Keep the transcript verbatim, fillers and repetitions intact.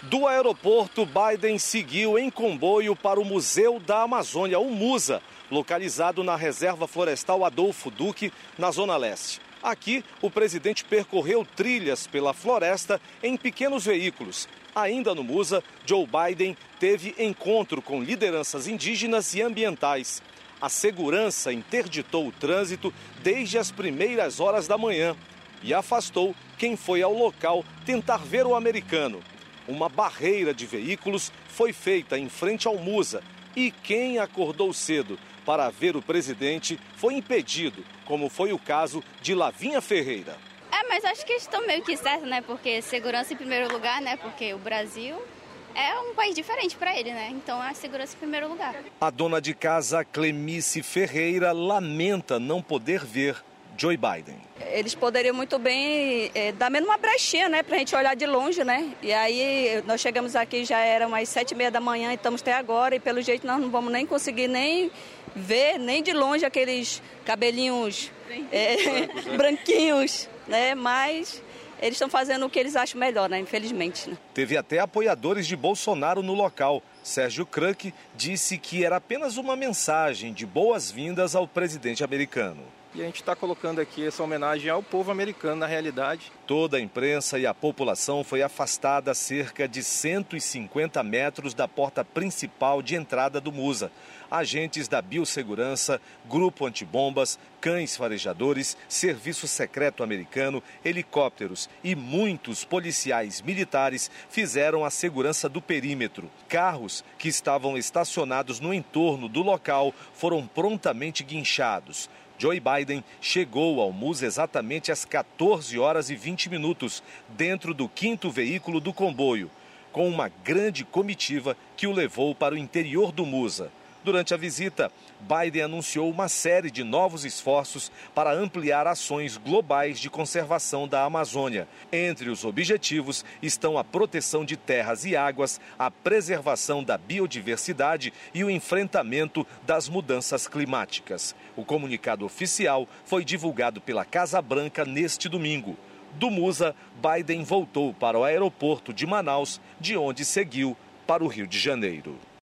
Do aeroporto, Biden seguiu em comboio para o Museu da Amazônia, o MUSA, localizado na Reserva Florestal Adolfo Duque, na Zona Leste. Aqui, o presidente percorreu trilhas pela floresta em pequenos veículos. Ainda no MUSA, Joe Biden teve encontro com lideranças indígenas e ambientais. A segurança interditou o trânsito desde as primeiras horas da manhã e afastou quem foi ao local tentar ver o americano. Uma barreira de veículos foi feita em frente ao MUSA e quem acordou cedo para ver o presidente foi impedido, como foi o caso de Lavinha Ferreira. É, mas acho que estão meio que certo, né? Porque segurança em primeiro lugar, né? Porque o Brasil é um país diferente para ele, né? Então a segurança em primeiro lugar. A dona de casa, Clemice Ferreira, lamenta não poder ver Joe Biden. Eles poderiam muito bem é, dar menos uma brechinha, né, pra gente olhar de longe, né? E aí nós chegamos aqui, já era umas sete e meia da manhã e estamos até agora e pelo jeito nós não vamos nem conseguir nem ver, nem de longe aqueles cabelinhos é, brancos, né? branquinhos, né? Mas eles estão fazendo o que eles acham melhor, né? Infelizmente. Né? Teve até apoiadores de Bolsonaro no local. Sérgio Krank disse que era apenas uma mensagem de boas-vindas ao presidente americano. E a gente está colocando aqui essa homenagem ao povo americano, na realidade. Toda a imprensa e a população foi afastada a cerca de cento e cinquenta metros da porta principal de entrada do MUSA. Agentes da biossegurança, grupo antibombas, cães farejadores, serviço secreto americano, helicópteros e muitos policiais militares fizeram a segurança do perímetro. Carros que estavam estacionados no entorno do local foram prontamente guinchados. Joe Biden chegou ao MUSA exatamente às quatorze horas e vinte minutos, dentro do quinto veículo do comboio, com uma grande comitiva que o levou para o interior do MUSA. Durante a visita, Biden anunciou uma série de novos esforços para ampliar ações globais de conservação da Amazônia. Entre os objetivos estão a proteção de terras e águas, a preservação da biodiversidade e o enfrentamento das mudanças climáticas. O comunicado oficial foi divulgado pela Casa Branca neste domingo. Do MUSA, Biden voltou para o aeroporto de Manaus, de onde seguiu para o Rio de Janeiro.